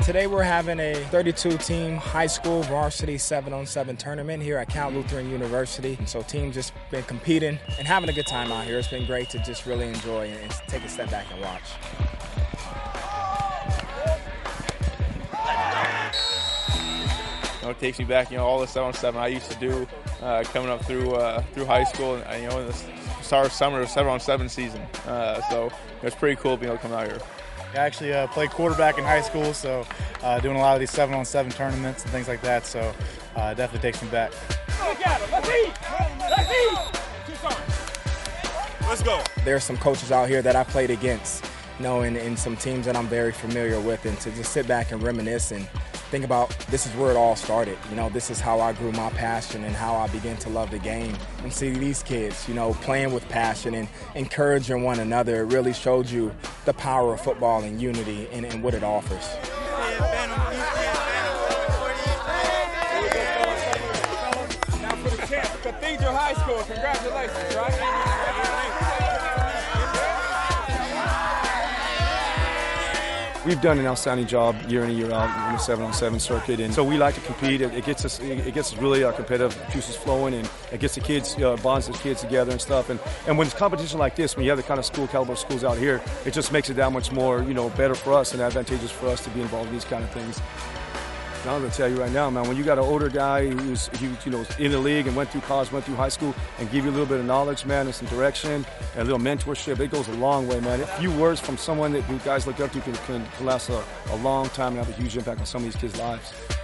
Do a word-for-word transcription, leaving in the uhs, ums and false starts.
Today we're having a thirty-two team high school varsity seven on seven tournament here at Cal Lutheran University. And so teams just been competing and having a good time out here. It's been great to just really enjoy and take a step back and watch. You know, it takes me back, you know, all the seven on seven I used to do uh, coming up through uh, through high school, and you know, in the start of summer, seven on seven season. Uh, so it's pretty cool being able to come out here. I actually uh, played quarterback in high school, so uh, doing a lot of these seven on seven tournaments and things like that. So uh, definitely takes me back. Let's eat! Let's eat! Let's go. There are some coaches out here that I played against, you know, and, and some teams that I'm very familiar with, and to just sit back and reminisce and think about this is where it all started. You know, this is how I grew my passion and how I began to love the game. And see these kids, you know, playing with passion and encouraging one another. It really showed you the power of football and unity and, and what it offers. Now for the champ, Cathedral High School. Congratulations, right? We've done an outstanding job year in and year out in the seven on seven circuit, and so we like to compete. It, it gets us, it gets us really uh, competitive, juices flowing, and it gets the kids, uh, bonds the kids together and stuff. And and when it's competition like this, when you have the kind of school caliber schools out here, it just makes it that much more, you know, better for us and advantageous for us to be involved in these kind of things. I'm going to tell you right now, man, when you got an older guy who's, you know, in the league and went through college, went through high school, and give you a little bit of knowledge, man, and some direction, and a little mentorship, it goes a long way, man. A few words from someone that you guys look up to can, can last a, a long time and have a huge impact on some of these kids' lives.